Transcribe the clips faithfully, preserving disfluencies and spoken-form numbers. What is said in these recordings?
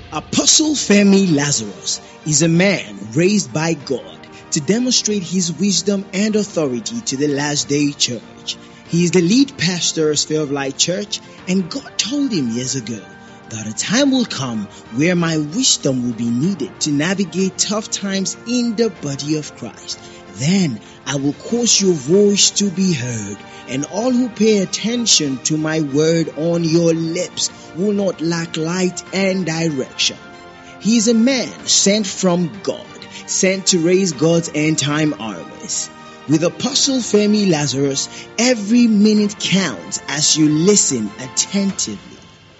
Apostle Femi Lazarus is a man raised by God to demonstrate his wisdom and authority to the last day church. He is the lead pastor of Sphere of Light Church, and God told him years ago that a time will come where my wisdom will be needed to navigate tough times in the body of Christ. Then I will cause your voice to be heard, and all who pay attention to my word on your lips will not lack light and direction. He is a man sent from God, sent to raise God's end-time armies. With Apostle Femi Lazarus, every minute counts as you listen attentively.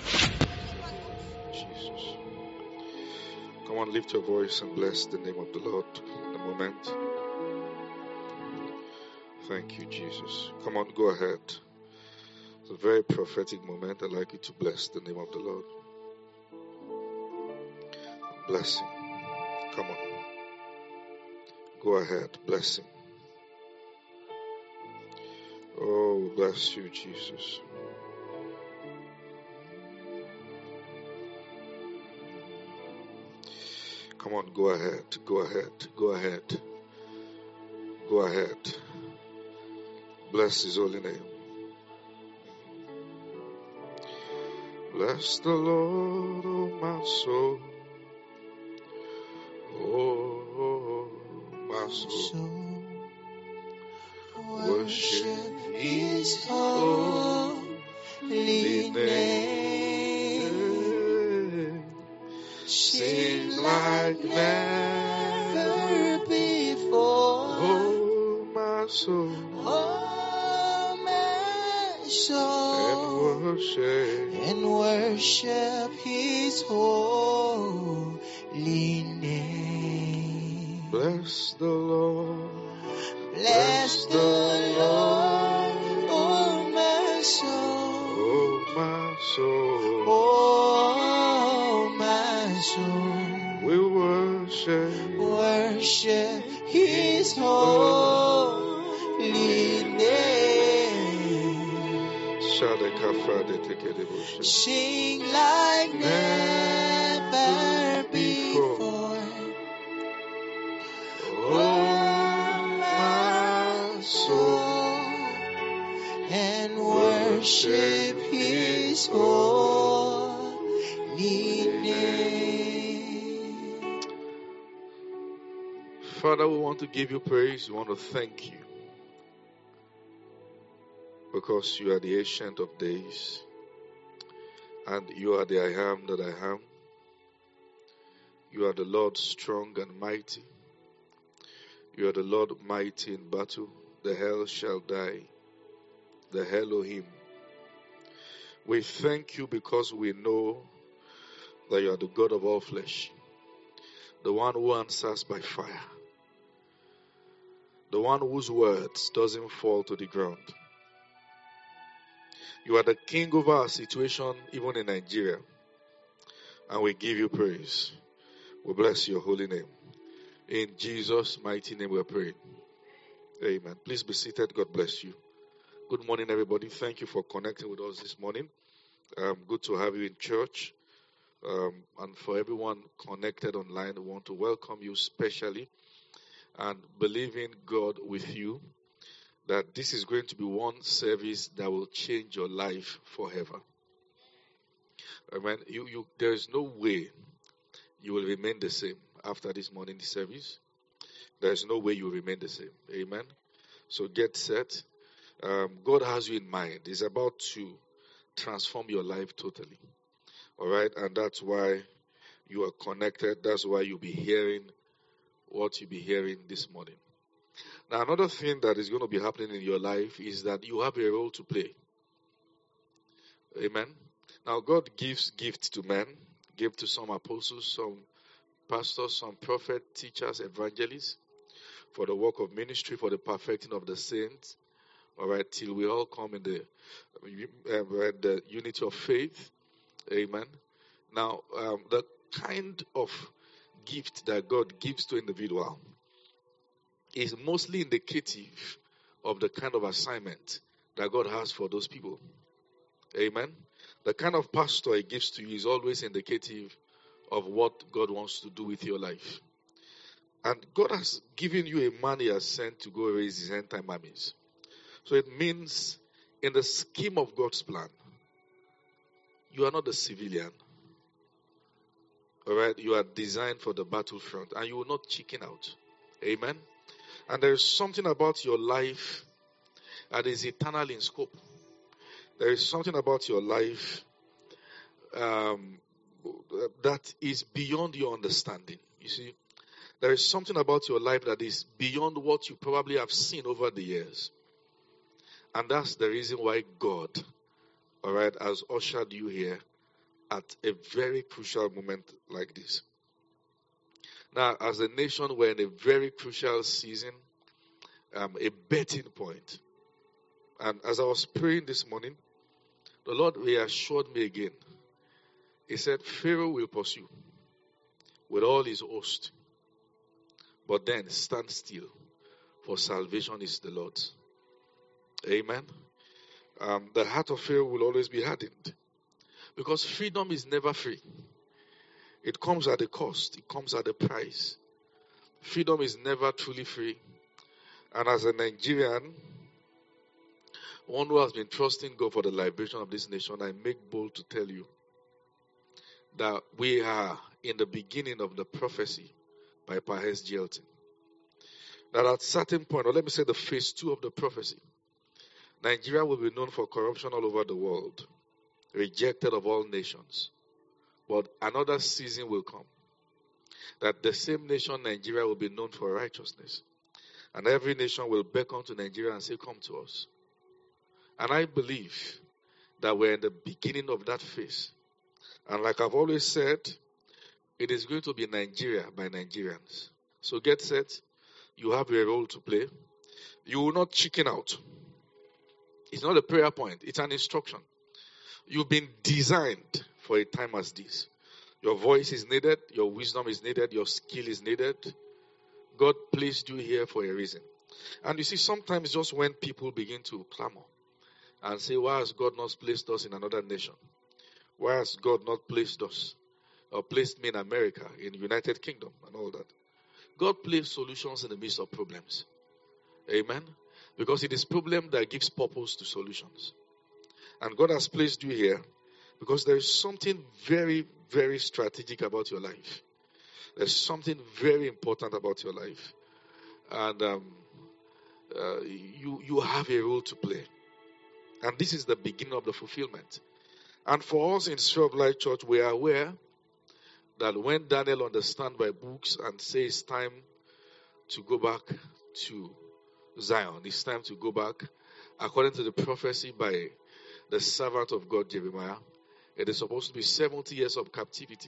Jesus. Come on, lift your voice and bless the name of the Lord in a moment. Thank you, Jesus. Come on, go ahead. It's a very prophetic moment. I'd like you to bless the name of the Lord. Bless him. Come on. Go ahead. Bless him. Oh, bless you, Jesus. Come on, go ahead. Go ahead. Go ahead. Go ahead. Bless his holy name. Bless the Lord, oh my soul. Oh, my soul. Worship his holy name. Sing like never before. Oh, my soul. Oh, my soul. And worship. And worship his holy name. Bless the Lord. Bless the Lord, oh my soul. Oh, my soul. Oh, my soul. We worship. Worship his holy name. Sing like never before. Oh, my soul. And worship his holy name. Father, we want to give you praise. We want to thank you. Because you are the Ancient of Days. And you are the I am that I am. You are the Lord strong and mighty. You are the Lord mighty in battle. The hell shall die. The Elohim. We thank you because we know that you are the God of all flesh. The one who answers by fire. The one whose words doesn't fall to the ground. You are the king over our situation, even in Nigeria. And we give you praise. We bless your holy name. In Jesus' mighty name we are praying. Amen. Please be seated. God bless you. Good morning, everybody. Thank you for connecting with us this morning. Um, good to have you in church. Um, and for everyone connected online, we want to welcome you specially and believe in God with you that this is going to be one service that will change your life forever. Amen. You, you, there is no way you will remain the same after this morning service. There is no way you will remain the same. Amen. So get set. Um, God has you in mind. He's about to transform your life totally. All right. And that's why you are connected. That's why you'll be hearing what you'll be hearing this morning. Now, another thing that is going to be happening in your life is that you have a role to play. Amen. Now, God gives gifts to men, gave to some apostles, some pastors, some prophets, teachers, evangelists, for the work of ministry, for the perfecting of the saints. All right, till we all come in the, uh, the unity of faith. Amen. Now, um, the kind of gift that God gives to individual is mostly indicative of the kind of assignment that God has for those people. Amen. The kind of pastor he gives to you is always indicative of what God wants to do with your life. And God has given you a man He has sent to go raise His end time armies. So it means in the scheme of God's plan, you are not a civilian. All right? You are designed for the battlefront and you will not chicken out. Amen? And there is something about your life that is eternal in scope. There is something about your life um, that is beyond your understanding. You see, there is something about your life that is beyond what you probably have seen over the years. And that's the reason why God, all right, has ushered you here at a very crucial moment like this. Now, as a nation, we're in a very crucial season, um, a betting point. And as I was praying this morning, the Lord reassured me again. He said, Pharaoh will pursue with all his host. But then stand still, for salvation is the Lord's. Amen. Um, the heart of Pharaoh will always be hardened. Because freedom is never free. It comes at a cost. It comes at a price. Freedom is never truly free. And as a Nigerian, one who has been trusting God for the liberation of this nation, I make bold to tell you that we are in the beginning of the prophecy by Pahes Gelton. That at a certain point, or let me say the phase two of the prophecy, Nigeria will be known for corruption all over the world, rejected of all nations. But another season will come that the same nation, Nigeria, will be known for righteousness. And every nation will beckon to Nigeria and say, come to us. And I believe that we're in the beginning of that phase. And like I've always said, it is going to be Nigeria by Nigerians. So get set. You have a role to play. You will not chicken out. It's not a prayer point. It's an instruction. You've been designed for a time as this. Your voice is needed. Your wisdom is needed. Your skill is needed. God placed you here for a reason. And you see, sometimes just when people begin to clamor and say, why has God not placed us in another nation? Why has God not placed us or placed me in America, in the United Kingdom and all that? God places solutions in the midst of problems. Amen? Because it is problem that gives purpose to solutions. And God has placed you here because there is something very, very strategic about your life. There's something very important about your life. And um, uh, you, you have a role to play. And this is the beginning of the fulfillment. And for us in Sphere of Light Church, we are aware that when Daniel understands by books and says it's time to go back to Zion, it's time to go back, according to the prophecy by the servant of God, Jeremiah, it is supposed to be seventy years of captivity.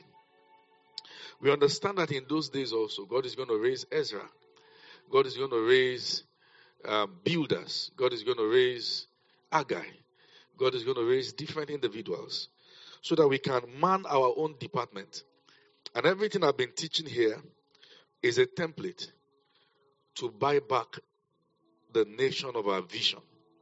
We understand that in those days also, God is going to raise Ezra. God is going to raise um, builders. God is going to raise Haggai. God is going to raise different individuals so that we can man our own department. And everything I've been teaching here is a template to buy back the nation of our vision.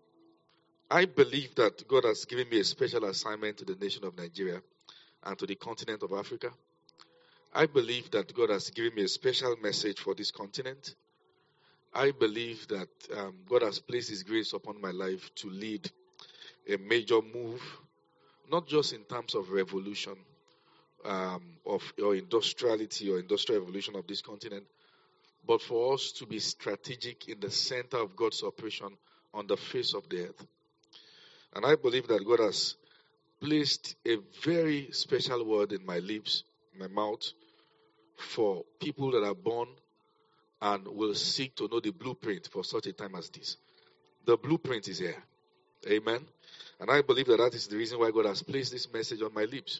I believe that God has given me a special assignment to the nation of Nigeria and to the continent of Africa. I believe that God has given me a special message for this continent. I believe that um, God has placed His grace upon my life to lead a major move, not just in terms of revolution, um, of or industriality or industrial revolution of this continent, but for us to be strategic in the center of God's operation on the face of the earth. And I believe that God has placed a very special word in my lips, my mouth, for people that are born and will seek to know the blueprint for such a time as this. The blueprint is here. Amen. And I believe that that is the reason why God has placed this message on my lips.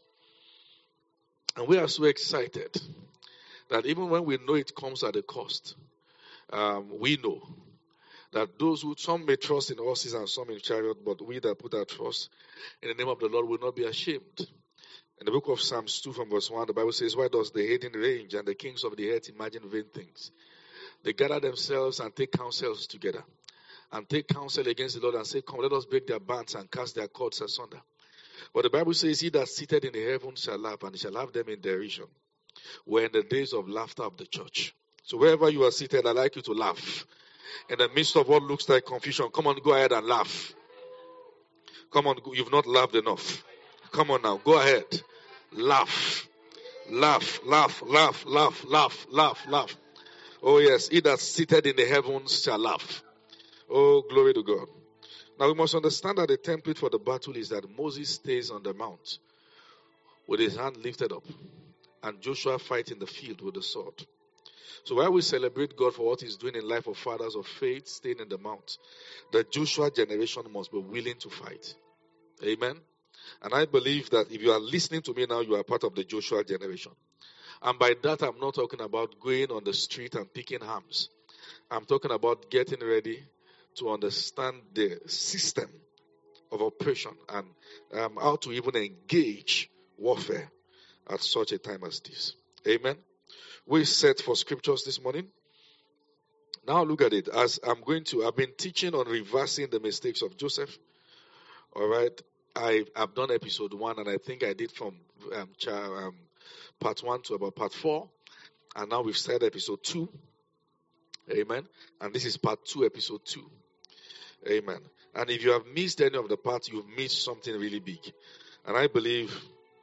And we are so excited that even when we know it comes at a cost, um, we know that those who, some may trust in horses and some in chariot, but we that put our trust in the name of the Lord will not be ashamed. In the book of Psalms two from verse one, the Bible says, why does the heathen range and the kings of the earth imagine vain things? They gather themselves and take counsels together and take counsel against the Lord and say, come, let us break their bands and cast their cords asunder. But the Bible says, he that sitteth in the heavens shall laugh, and he shall have them in derision. We're in the days of laughter of the church. So wherever you are seated, I'd like you to laugh. In the midst of what looks like confusion, come on, go ahead and laugh. Come on, you've not laughed enough. Come on now, go ahead. Laugh. Laugh, laugh, laugh, laugh, laugh, laugh, laugh. Oh yes, he that's seated in the heavens shall laugh. Oh, glory to God. Now we must understand that the template for the battle is that Moses stays on the mount with his hand lifted up, and Joshua fights in the field with the sword. So while we celebrate God for what he's doing in life of fathers of faith staying in the mount, the Joshua generation must be willing to fight. Amen. And I believe that if you are listening to me now, you are part of the Joshua generation. And by that, I'm not talking about going on the street and picking arms. I'm talking about getting ready to understand the system of operation and um, how to even engage warfare at such a time as this. Amen. We set for scriptures this morning. Now look at it. As I'm going to, I've been teaching on reversing the mistakes of Joseph. All right. I, I've done episode one, and I think I did from um, um, part one to about part four. And now we've started episode two. Amen. And this is part two, episode two. Amen. And if you have missed any of the parts, you've missed something really big. And I believe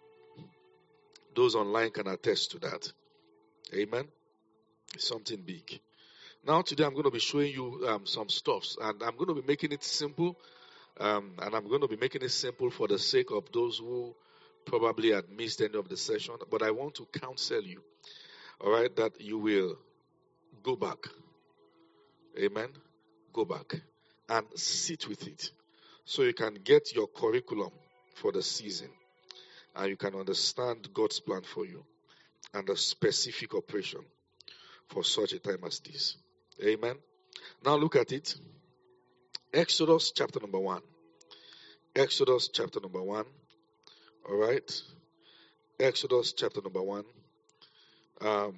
those online can attest to that. Amen. It's something big. Now today I'm going to be showing you um, some stuffs, and I'm going to be making it simple. Um, and I'm going to be making it simple for the sake of those who probably had missed any of the session. But I want to counsel you, all right, that you will go back. Amen. Go back and sit with it so you can get your curriculum for the season and you can understand God's plan for you and the specific operation for such a time as this. Amen. Now look at it. Exodus chapter number one. Exodus chapter number one. All right. Exodus chapter number one. Um,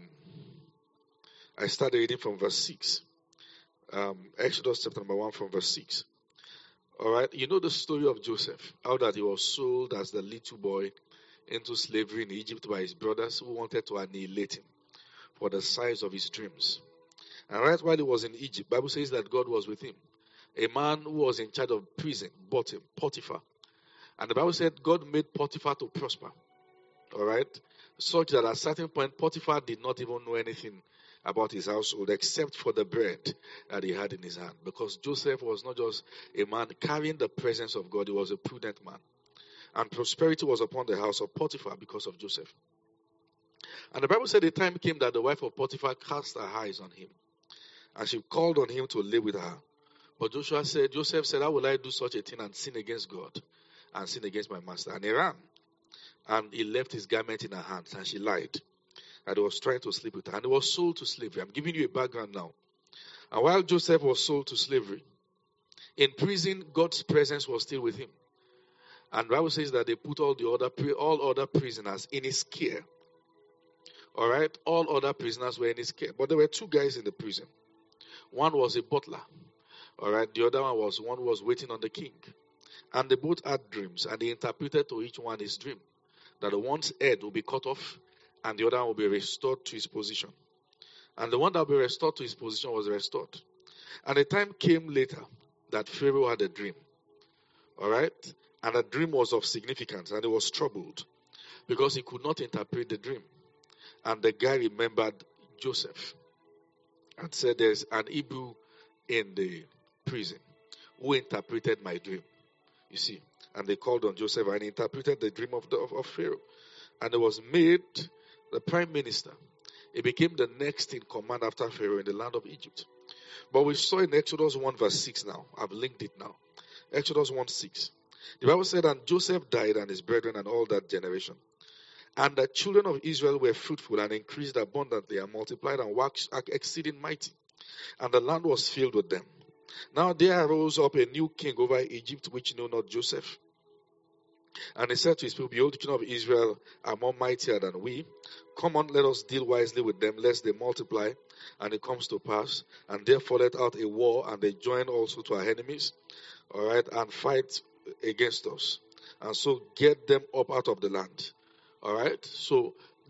I started reading from verse six. Um, Exodus chapter number one from verse six. All right. You know the story of Joseph, how that he was sold as the little boy into slavery in Egypt by his brothers who wanted to annihilate him for the size of his dreams. And right while he was in Egypt, the Bible says that God was with him. A man who was in charge of prison bought him, Potiphar. And the Bible said God made Potiphar to prosper. All right? Such that at a certain point, Potiphar did not even know anything about his household except for the bread that he had in his hand. Because Joseph was not just a man carrying the presence of God, he was a prudent man. And prosperity was upon the house of Potiphar because of Joseph. And the Bible said the time came that the wife of Potiphar cast her eyes on him. And she called on him to live with her. But Joshua said, Joseph said, how will I do such a thing and sin against God and sin against my master? And he ran. And he left his garment in her hands, and she lied. And he was trying to sleep with her. And he was sold to slavery. I'm giving you a background now. And while Joseph was sold to slavery, in prison, God's presence was still with him. And the Bible says that they put all the other all other prisoners in his care. All right? All other prisoners were in his care. But there were two guys in the prison. One was a butler. All right? The other one was one who was waiting on the king. And they both had dreams. And they interpreted to each one his dream. That the one's head will be cut off and the other one will be restored to his position. And the one that will be restored to his position was restored. And the time came later that Pharaoh had a dream. All right? And the dream was of significance. And he was troubled because he could not interpret the dream. And the guy remembered Joseph and said, there's an Hebrew in the prison who interpreted my dream. You see. And they called on Joseph and he interpreted the dream of, the, of, of Pharaoh. And he was made the prime minister. He became the next in command after Pharaoh in the land of Egypt. But we saw in Exodus one verse six now. I've linked it now. Exodus one six. The Bible said, and Joseph died and his brethren and all that generation. And the children of Israel were fruitful and increased abundantly and multiplied and waxed exceeding mighty. And the land was filled with them. Now there arose up a new king over Egypt, which knew not Joseph. And he said to his people, behold, the children of Israel are more mightier than we. Come on, let us deal wisely with them, lest they multiply. And it comes to pass. And therefore let out a war, and they join also to our enemies, all right, and fight against us. And so get them up out of the land. All right. So they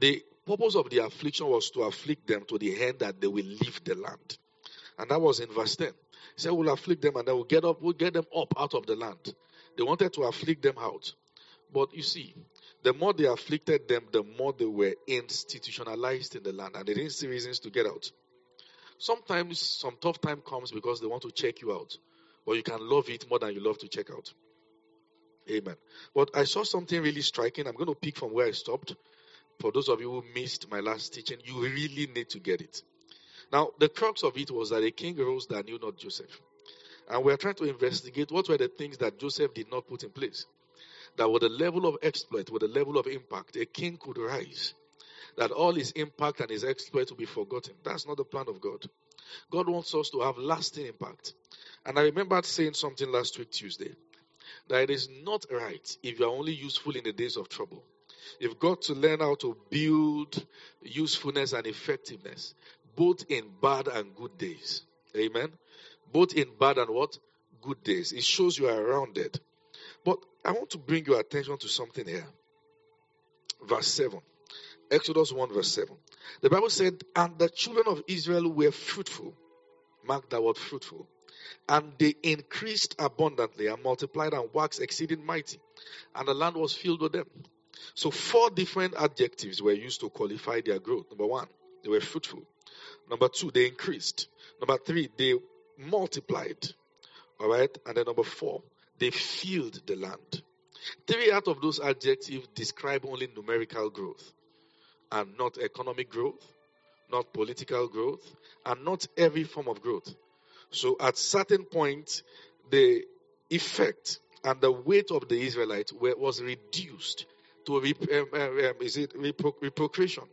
purpose of the affliction was to afflict them to the end that they will leave the land. And that was in verse ten. He said, we'll afflict them and then we'll get up, we'll get them up out of the land. They wanted to afflict them out. But you see, the more they afflicted them, the more they were institutionalized in the land and they didn't see reasons to get out. Sometimes some tough time comes because they want to check you out. But you can love it more than you love to check out. Amen. But I saw something really striking. I'm going to pick from where I stopped. For those of you who missed my last teaching, you really need to get it. Now, the crux of it was that a king rose that knew not Joseph. And we are trying to investigate what were the things that Joseph did not put in place. That with the level of exploit, with the level of impact, a king could rise. That all his impact and his exploit will be forgotten. That's not the plan of God. God wants us to have lasting impact. And I remembered saying something last week, Tuesday, that it is not right if you are only useful in the days of trouble. You've got to learn how to build usefulness and effectiveness, both in bad and good days. Amen? Both in bad and what? Good days. It shows you are rounded. But I want to bring your attention to something here. Verse seven. Exodus one verse seven. The Bible said, and the children of Israel were fruitful. Mark that word, fruitful. And they increased abundantly and multiplied and waxed exceeding mighty. And the land was filled with them. So four different adjectives were used to qualify their growth. Number one, they were fruitful. Number two, they increased. Number three, they multiplied. All right? And then number four, they filled the land. Three out of those adjectives describe only numerical growth and not economic growth, not political growth, and not every form of growth. So at certain point, the effect and the weight of the Israelites were, was reduced to rep, um, um, is it repro, reprocreation,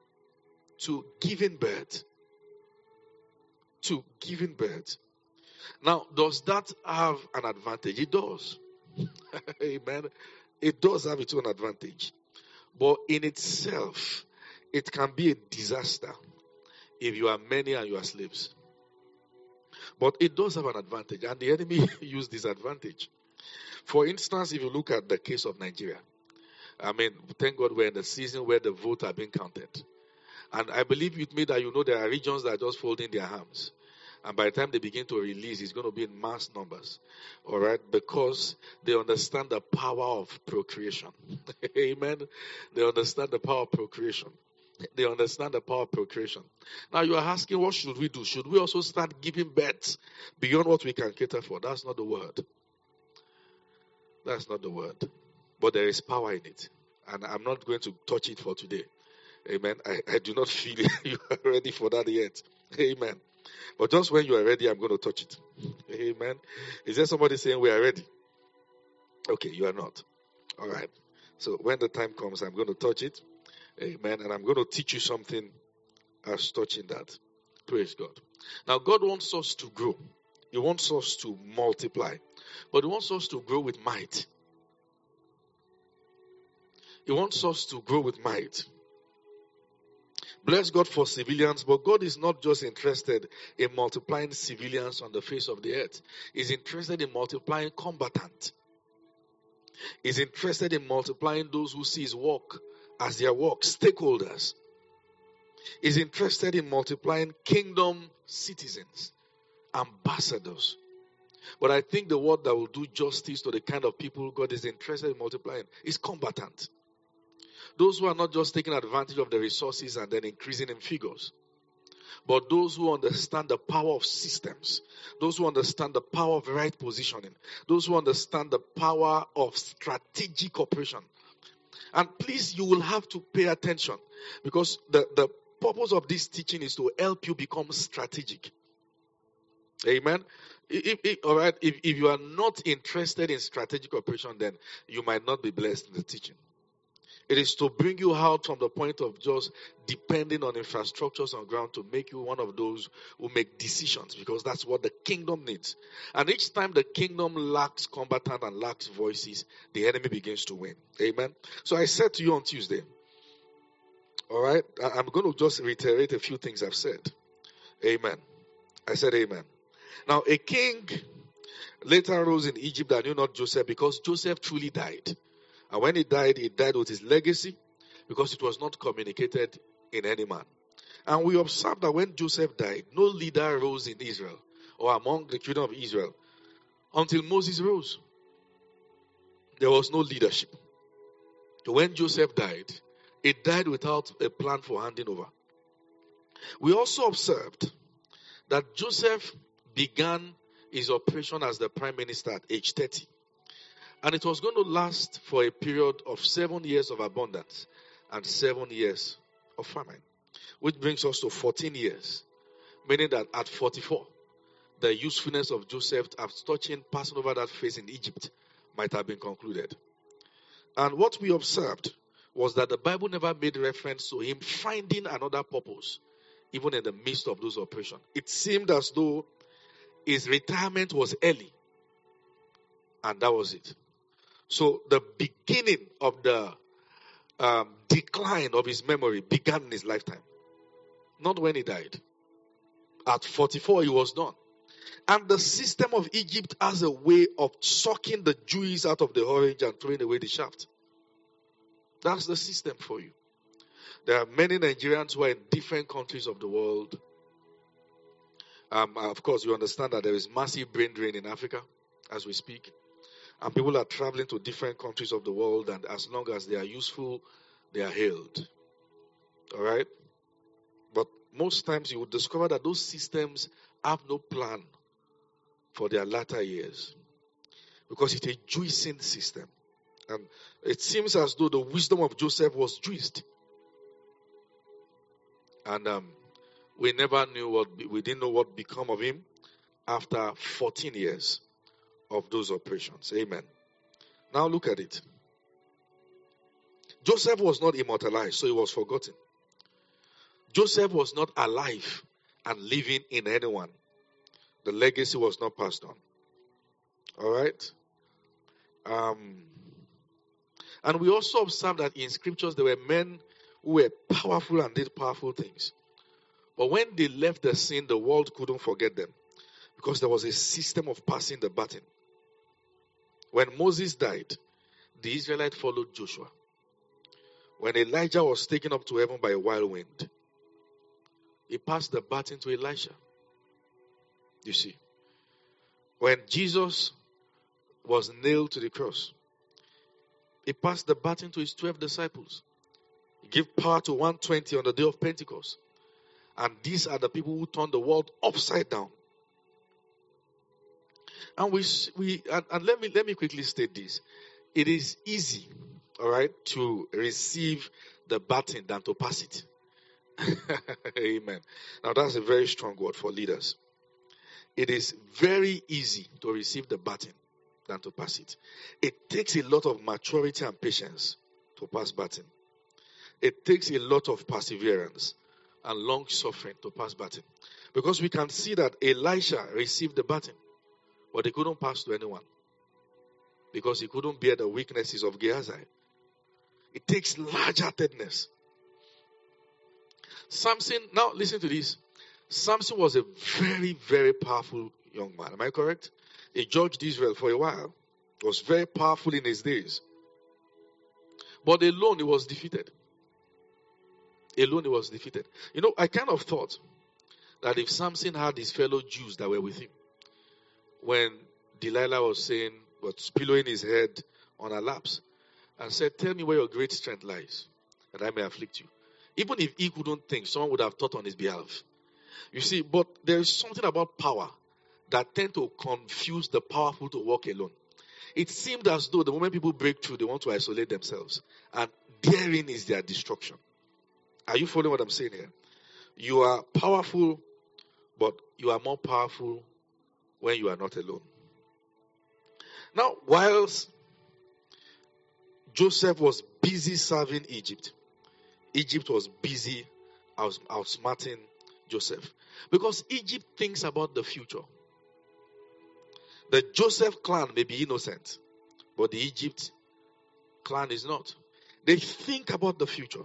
to giving birth, to giving birth. Now, does that have an advantage? It does. Amen. It does have its own advantage. But in itself, it can be a disaster if you are many and you are slaves. But it does have an advantage, and the enemy used this advantage. For instance, if you look at the case of Nigeria, I mean, thank God we're in the season where the votes are being counted. And I believe with me that you know there are regions that are just folding their arms. And by the time they begin to release, it's going to be in mass numbers. All right? Because they understand the power of procreation. Amen? They understand the power of procreation. They understand the power of procreation. Now you are asking, what should we do? Should we also start giving birth beyond what we can cater for? That's not the word. That's not the word. But there is power in it. And I'm not going to touch it for today. Amen. I, I do not feel you are ready for that yet. Amen. But just when you are ready, I'm going to touch it. Amen. Is there somebody saying we are ready? Okay, you are not. All right. So when the time comes, I'm going to touch it. Amen. And I'm going to teach you something as touching that. Praise God. Now, God wants us to grow. He wants us to multiply. But He wants us to grow with might. He wants us to grow with might. Bless God for civilians, but God is not just interested in multiplying civilians on the face of the earth. He's interested in multiplying combatants. He's interested in multiplying those who see His work as their work, stakeholders. He's interested in multiplying kingdom citizens, ambassadors. But I think the word that will do justice to the kind of people God is interested in multiplying is combatant. Those who are not just taking advantage of the resources and then increasing in figures, but those who understand the power of systems, those who understand the power of right positioning, those who understand the power of strategic operation. And please, you will have to pay attention, because the, the purpose of this teaching is to help you become strategic. Amen. If, if, all right. If, if you are not interested in strategic operation, then you might not be blessed in the teaching. It is to bring you out from the point of just depending on infrastructures on ground to make you one of those who make decisions, because that's what the kingdom needs. And each time the kingdom lacks combatant and lacks voices, the enemy begins to win. Amen. So I said to you on Tuesday, all right, I'm going to just reiterate a few things I've said. Amen. I said amen. Now, a king later rose in Egypt that knew not Joseph, because Joseph truly died. And when he died, he died with his legacy. because it was not communicated in any man. And we observe that when Joseph died, no leader rose in Israel or among the children of Israel until Moses rose. There was no leadership. So when Joseph died, it died without a plan for handing over. We also observed that Joseph began his operation as the prime minister at age thirty. And it was going to last for a period of seven years of abundance and seven years of famine. Which brings us to fourteen years. Meaning that at forty-four, the usefulness of Joseph after touching, passing over that phase in Egypt might have been concluded. And what we observed was that the Bible never made reference to him finding another purpose, even in the midst of those operations. It seemed as though his retirement was early. And that was it. So the beginning of the um, decline of his memory began in his lifetime. Not when he died. At forty-four, he was done. And the system of Egypt has a way of sucking the juice out of the orange and throwing away the shaft. That's the system for you. There are many Nigerians who are in different countries of the world. Um, of course, you understand that there is massive brain drain in Africa as we speak. And people are traveling to different countries of the world, and as long as they are useful, they are hailed. All right? But most times you will discover that those systems have no plan for their latter years, because it's a juicing system. And it seems as though the wisdom of Joseph was juiced. And um, we never knew what, we didn't know what become of him after fourteen years of those operations. Amen. Now look at it. Joseph was not immortalized, so he was forgotten. Joseph was not alive and living in anyone. The legacy was not passed on. All right? Um, and we also observe that in scriptures there were men who were powerful and did powerful things. But when they left the scene, the world couldn't forget them, because there was a system of passing the baton. When Moses died, the Israelites followed Joshua. When Elijah was taken up to heaven by a wild wind, he passed the baton to Elisha. You see, when Jesus was nailed to the cross, he passed the baton to his twelve disciples. He gave power to one hundred twenty on the day of Pentecost. And these are the people who turned the world upside down. And we we and, and let me let me quickly state this. It is easy, all right, to receive the baton than to pass it. Amen. Now that's a very strong word for leaders. It is very easy to receive the baton than to pass it. It takes a lot of maturity and patience to pass baton. It takes a lot of perseverance and long suffering to pass baton. Because we can see that Elisha received the baton, but he couldn't pass to anyone, because he couldn't bear the weaknesses of Gehazi. It takes large-heartedness. Samson, now listen to this. Samson was a very, very powerful young man. Am I correct? He judged Israel for a while. He was very powerful in his days. But alone he was defeated. Alone he was defeated. You know, I kind of thought that if Samson had his fellow Jews that were with him, when Delilah was saying, was pillowing his head on her laps, and said, "Tell me where your great strength lies, that I may afflict you." Even if he couldn't think, someone would have thought on his behalf. You see, but there is something about power that tend to confuse the powerful to walk alone. It seemed as though the moment people break through, they want to isolate themselves. And therein is their destruction. Are you following what I'm saying here? You are powerful, but you are more powerful when you are not alone. Now, whilst Joseph was busy serving Egypt, Egypt was busy outs- outsmarting Joseph. Because Egypt thinks about the future. The Joseph clan may be innocent, but the Egypt clan is not. They think about the future.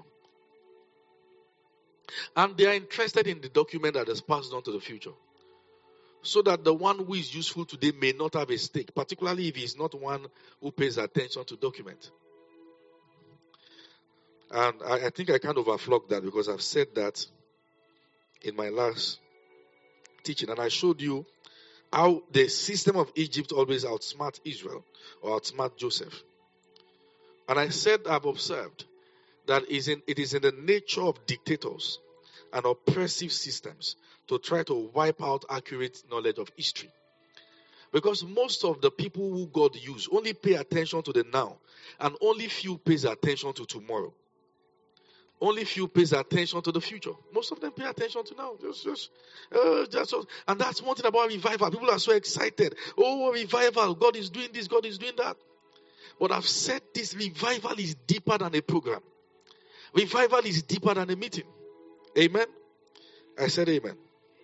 And they are interested in the document that is passed on to the future. So that the one who is useful today may not have a stake, particularly if he is not one who pays attention to document. And I, I think I can't overflock that because I've said that in my last teaching. And I showed you how the system of Egypt always outsmart Israel or outsmart Joseph. And I said I've observed that is in, it is in the nature of dictators and oppressive systems to try to wipe out accurate knowledge of history. Because most of the people who God used only pay attention to the now, and only few pays attention to tomorrow. Only few pays attention to the future. Most of them pay attention to now. Just, just, uh, just, just. And that's one thing about revival. People are so excited. Oh, revival. God is doing this. God is doing that. But I've said this, revival is deeper than a program. Revival is deeper than a meeting. Amen? I said amen.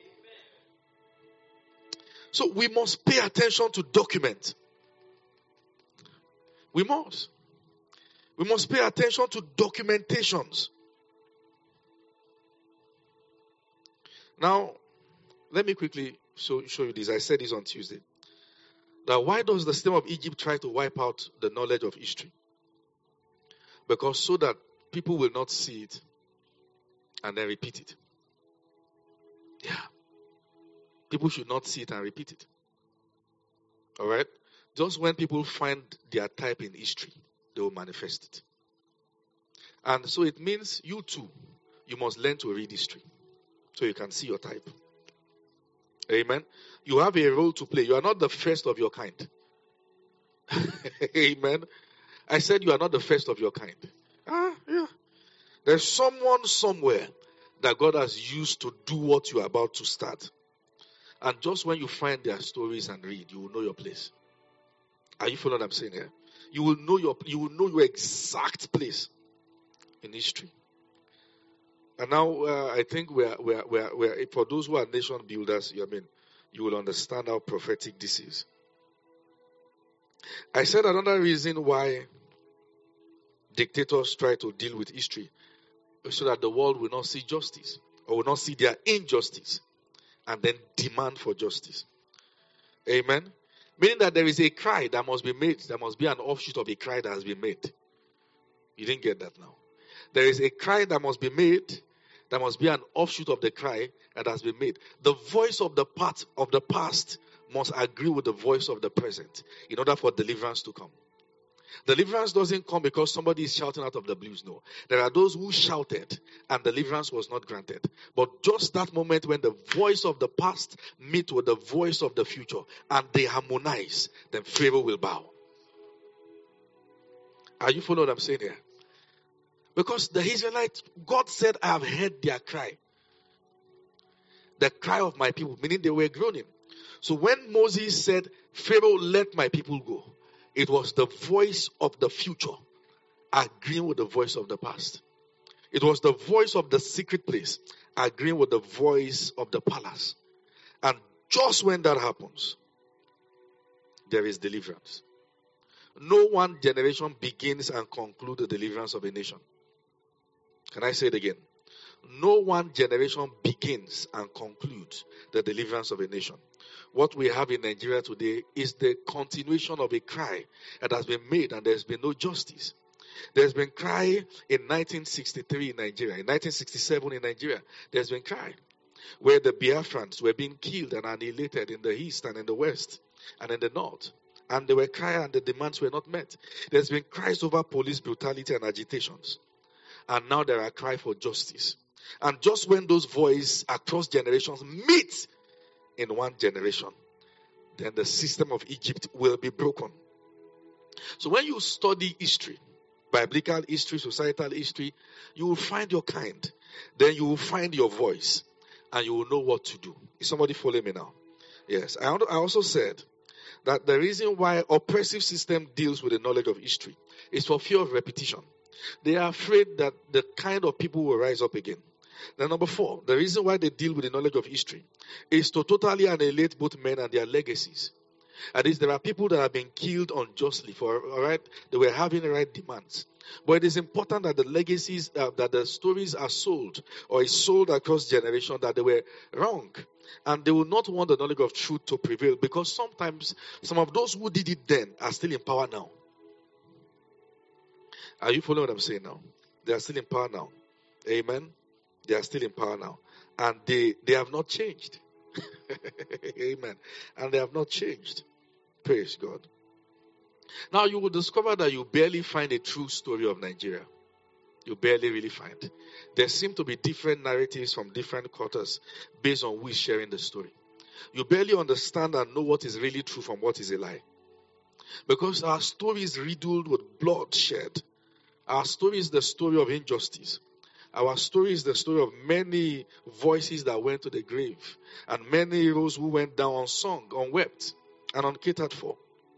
So we must pay attention to document. We must. We must pay attention to documentations. Now, let me quickly show, show you this. I said this on Tuesday. Now, why does the system of Egypt try to wipe out the knowledge of history? Because so that people will not see it and then repeat it. Yeah. People should not see it and repeat it. All right? Just when people find their type in history, they will manifest it. And so it means you too, you must learn to read history so you can see your type. Amen. You have a role to play. You are not the first of your kind. Amen. I said you are not the first of your kind. Ah, yeah. There's someone somewhere that God has used to do what you are about to start. And just when you find their stories and read, you will know your place. Are you following what I'm saying here? You will know your you will know your exact place in history. And now uh, I think we are we are, we are, we are for those who are nation builders, I mean, you will understand how prophetic this is. I said another reason why dictators try to deal with history is so that the world will not see justice or will not see their injustice and then demand for justice. Amen. Meaning that there is a cry that must be made. There must be an offshoot of a cry that has been made. You didn't get that now. There is a cry that must be made. There must be an offshoot of the cry that has been made. The voice of the part of the past must agree with the voice of the present in order for deliverance to come. Deliverance doesn't come because somebody is shouting out of the blues. No. There are those who shouted and deliverance was not granted. But just that moment when the voice of the past meet with the voice of the future and they harmonize, then Pharaoh will bow. Are you following what I'm saying here? Because the Israelites, God said, I have heard their cry. The cry of my people, meaning they were groaning. So when Moses said, Pharaoh, let my people go, it was the voice of the future agreeing with the voice of the past. It was the voice of the secret place agreeing with the voice of the palace. And just when that happens, there is deliverance. No one generation begins and concludes the deliverance of a nation. Can I say it again? No one generation begins and concludes the deliverance of a nation. What we have in Nigeria today is the continuation of a cry that has been made and there's been no justice. There's been cry in nineteen sixty-three in Nigeria. In nineteen sixty-seven in Nigeria, there's been cry where the Biafrans were being killed and annihilated in the east and in the west and in the north. And they were crying and the demands were not met. There's been cries over police brutality and agitations. And now there are cries for justice. And just when those voices across generations meet in one generation, then the system of Egypt will be broken. So when you study history, biblical history, societal history, you will find your kind. Then you will find your voice. And you will know what to do. Is somebody following me now? Yes. I also said that the reason why oppressive system deals with the knowledge of history is for fear of repetition. They are afraid that the kind of people will rise up again. Then number four, the reason why they deal with the knowledge of history is to totally annihilate both men and their legacies. That is, there are people that have been killed unjustly for, all right, they were having the right demands. But it is important that the legacies, uh, that the stories are sold or is sold across generations that they were wrong. And they will not want the knowledge of truth to prevail because sometimes some of those who did it then are still in power now. Are you following what I'm saying now? They are still in power now. Amen. They are still in power now. And they, they have not changed. Amen. And they have not changed. Praise God. Now you will discover that you barely find a true story of Nigeria. You barely really find. There seem to be different narratives from different quarters based on who is sharing the story. You barely understand and know what is really true from what is a lie. Because our story is riddled with bloodshed. Our story is the story of injustice. Our story is the story of many voices that went to the grave and many heroes who went down unsung, unwept, and uncatered for.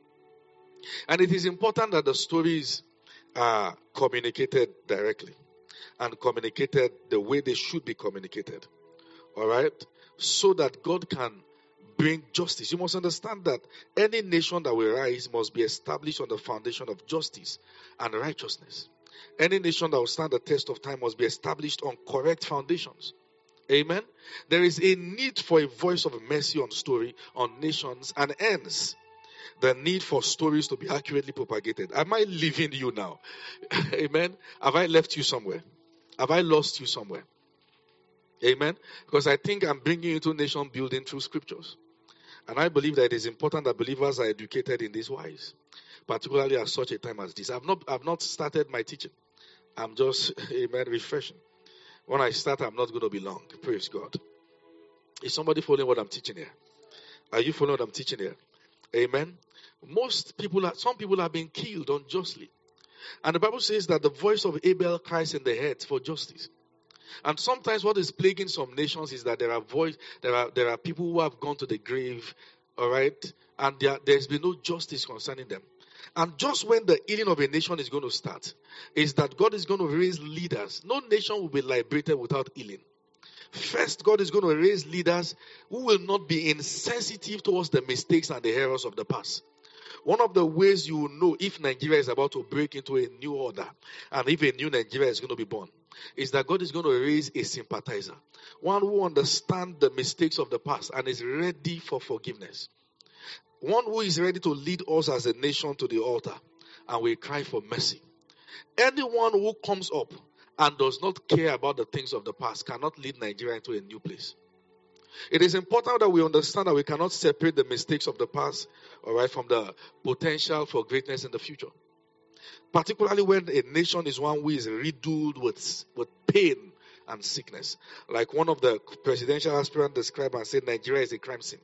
And it is important that the stories are communicated directly and communicated the way they should be communicated. All right? So that God can bring justice. You must understand that any nation that will rise must be established on the foundation of justice and righteousness. Any nation that will stand the test of time must be established on correct foundations. Amen? There is a need for a voice of mercy on story, on nations, and hence the need for stories to be accurately propagated. Am I leaving you now? Amen? Have I left you somewhere? Have I lost you somewhere? Amen? Because I think I'm bringing you to nation building through scriptures. And I believe that it is important that believers are educated in these ways, particularly at such a time as this. I've not, I've not started my teaching. I'm just, amen, refreshing. When I start, I'm not going to be long. Praise God. Is somebody following what I'm teaching here? Are you following what I'm teaching here? Amen. Most people, are, some people have been killed unjustly. And the Bible says that the voice of Abel cries in the head for justice. And sometimes what is plaguing some nations is that there are voice, there are there are people who have gone to the grave, all right, and there, there's been no justice concerning them. And just when the healing of a nation is going to start, is that God is going to raise leaders. No nation will be liberated without healing. First, God is going to raise leaders who will not be insensitive towards the mistakes and the errors of the past. One of the ways you will know if Nigeria is about to break into a new order and if a new Nigeria is going to be born is that God is going to raise a sympathizer. One who understands the mistakes of the past and is ready for forgiveness. One who is ready to lead us as a nation to the altar and will cry for mercy. Anyone who comes up and does not care about the things of the past cannot lead Nigeria into a new place. It is important that we understand that we cannot separate the mistakes of the past, all right, from the potential for greatness in the future. Particularly when a nation is one who is riddled with, with pain and sickness. Like one of the presidential aspirants described and said, Nigeria is a crime scene.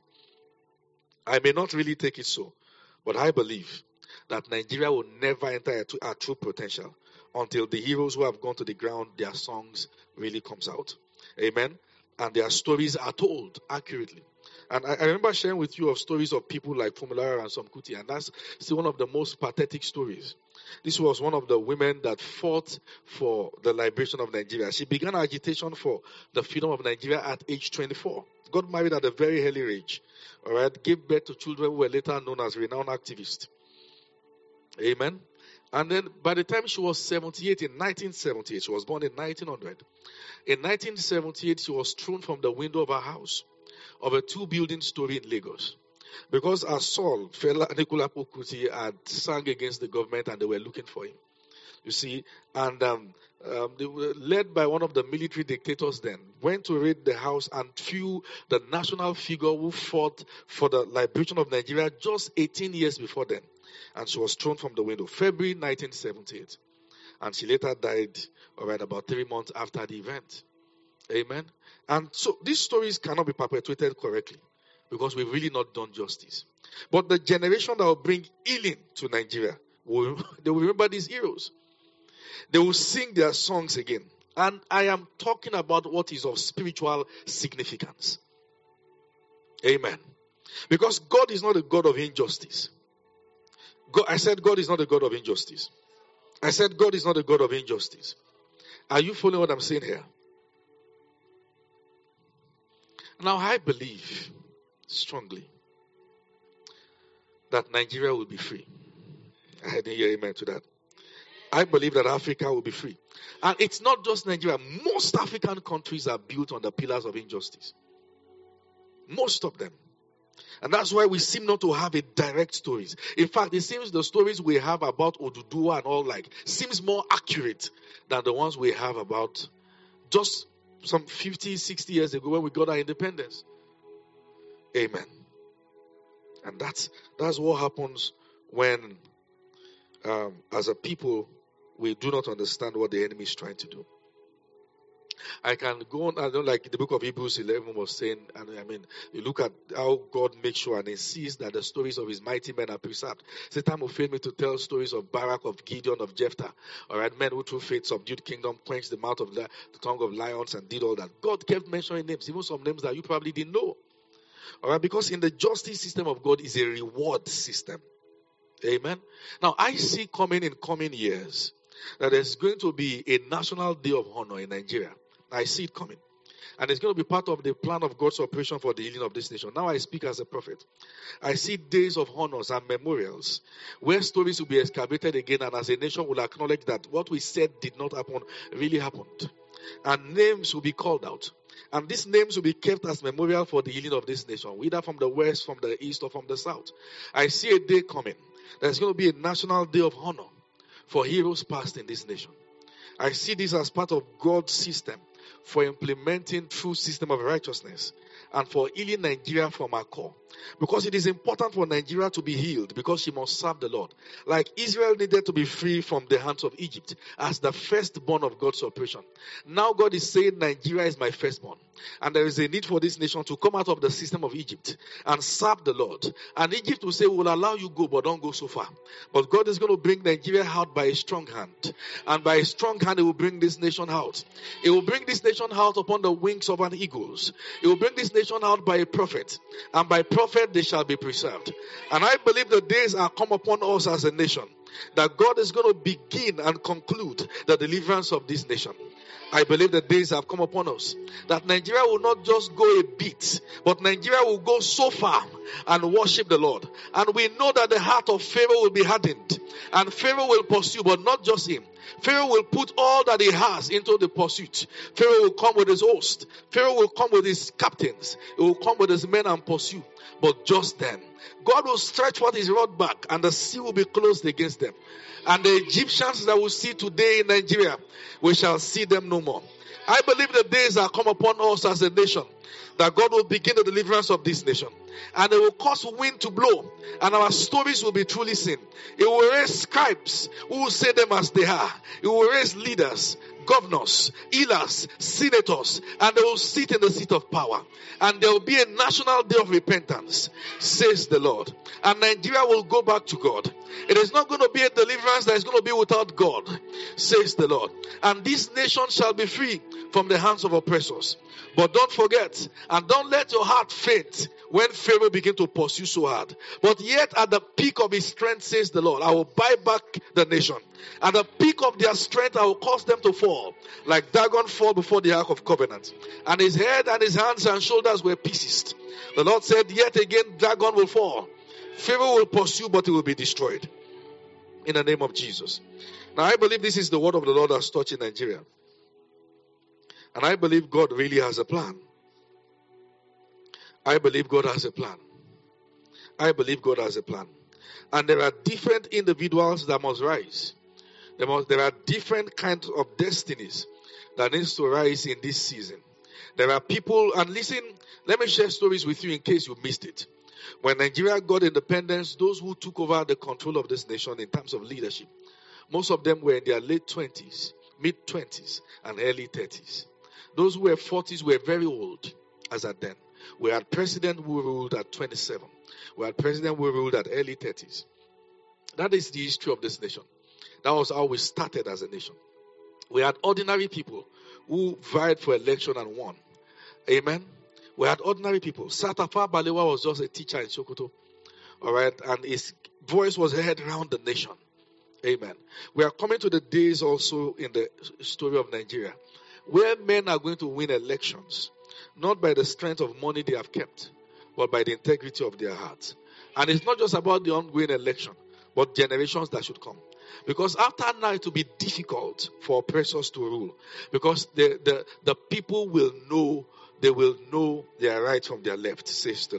I may not really take it so, but I believe that Nigeria will never enter our true potential until the heroes who have gone to the ground, their songs really comes out. Amen. And their stories are told accurately. And I, I remember sharing with you of stories of people like Fumilara and Sam Kuti, and that's still one of the most pathetic stories. This was one of the women that fought for the liberation of Nigeria. She began agitation for the freedom of Nigeria at age twenty-four. Got married at a very early age. All right, gave birth to children who were later known as renowned activists. Amen. And then by the time she was seventy-eight, in nineteen seventy-eight, she was born in nineteen hundred. In nineteen seventy-eight, she was thrown from the window of her house of a two-building story in Lagos. Because her son, Fela Anikulapo Kuti, had sang against the government and they were looking for him. You see, and um, um, they were led by one of the military dictators then, went to raid the house and threw the national figure who fought for the liberation of Nigeria just eighteen years before then. And she was thrown from the window, February nineteen seventy-eight. And she later died, all right, about three months after the event. Amen. And so these stories cannot be perpetuated correctly because we've really not done justice. But the generation that will bring healing to Nigeria, will, they will remember these heroes. They will sing their songs again. And I am talking about what is of spiritual significance. Amen. Because God is not a God of injustice. God, I said God is not a God of injustice. I said God is not a God of injustice. Are you following what I'm saying here? Now I believe strongly that Nigeria will be free. I didn't hear amen to that. I believe that Africa will be free. And it's not just Nigeria. Most African countries are built on the pillars of injustice. Most of them. And that's why we seem not to have a direct stories. In fact, it seems the stories we have about Oduduwa and all like seems more accurate than the ones we have about just some fifty, sixty years ago when we got our independence. Amen. And that's that's what happens when um, as a people we do not understand what the enemy is trying to do. I can go on, I don't like the book of Hebrews eleven was saying, and I mean, you look at how God makes sure and insists that the stories of his mighty men are preserved. Satan will fail me to tell stories of Barak, of Gideon, of Jephthah, all right, men who through faith subdued kingdom, quenched the mouth of the, the tongue of lions, and did all that. God kept mentioning names, even some names that you probably didn't know. All right, because in the justice system of God is a reward system. Amen. Now, I see coming in coming years that there's going to be a national day of honor in Nigeria. I see it coming. And it's going to be part of the plan of God's operation for the healing of this nation. Now I speak as a prophet. I see days of honors and memorials where stories will be excavated again, and as a nation will acknowledge that what we said did not happen really happened. And names will be called out. And these names will be kept as memorial for the healing of this nation, whether from the west, from the east, or from the south. I see a day coming. There's going to be a national day of honor for heroes past in this nation. I see this as part of God's system for implementing true system of righteousness and for healing Nigeria from our core. Because it is important for Nigeria to be healed because she must serve the Lord. Like Israel needed to be free from the hands of Egypt as the firstborn of God's operation. Now God is saying Nigeria is my firstborn. And there is a need for this nation to come out of the system of Egypt and serve the Lord. And Egypt will say, we'll allow you go, but don't go so far. But God is going to bring Nigeria out by a strong hand. And by a strong hand, He will bring this nation out. He will bring this nation out upon the wings of an eagle. He will bring this nation out by a prophet. And by prophet, they shall be preserved. And I believe the days are come upon us as a nation that God is going to begin and conclude the deliverance of this nation. I believe the days have come upon us that Nigeria will not just go a bit, but Nigeria will go so far and worship the Lord. And we know that the heart of Pharaoh will be hardened, and Pharaoh will pursue, but not just him. Pharaoh will put all that he has into the pursuit. Pharaoh will come with his host. Pharaoh will come with his captains. He will come with his men and pursue. But just then, God will stretch forth his rod back, and the sea will be closed against them. And the Egyptians that we see today in Nigeria, we shall see them no more. I believe the days are come upon us as a nation that God will begin the deliverance of this nation. And it will cause wind to blow, and our stories will be truly seen. It will raise scribes who will say them as they are. It will raise leaders, governors, healers, senators, and they will sit in the seat of power. And there will be a national day of repentance, says the Lord. And Nigeria will go back to God. It is not going to be a deliverance that is going to be without God, says the Lord. And this nation shall be free from the hands of oppressors. But don't forget, and don't let your heart faint when Pharaoh begin to pursue so hard. But yet at the peak of his strength, says the Lord, I will buy back the nation. At the peak of their strength, I will cause them to fall, like Dagon fall before the Ark of Covenant. And his head and his hands and shoulders were pieces. The Lord said, yet again, Dagon will fall. Pharaoh will pursue, but he will be destroyed. In the name of Jesus. Now, I believe this is the word of the Lord that's touching Nigeria. And I believe God really has a plan. I believe God has a plan. I believe God has a plan. And there are different individuals that must rise. There, must, there are different kinds of destinies that needs to rise in this season. There are people, and listen, let me share stories with you in case you missed it. When Nigeria got independence, those who took over the control of this nation in terms of leadership, most of them were in their late twenties, mid-twenties, and early thirties. Those who were forties were very old as at then. We had president who ruled at twenty-seven. We had president who ruled at early thirties. That is the history of this nation. That was how we started as a nation. We had ordinary people who vied for election and won. Amen. We had ordinary people. Satafa Balewa was just a teacher in Sokoto. All right. And his voice was heard around the nation. Amen. We are coming to the days also in the story of Nigeria where men are going to win elections, not by the strength of money they have kept, but by the integrity of their hearts. And it's not just about the ongoing election, but generations that should come. Because after now it will be difficult for oppressors to rule. Because the, the, the people will know, they will know their right from their left, says the Lord.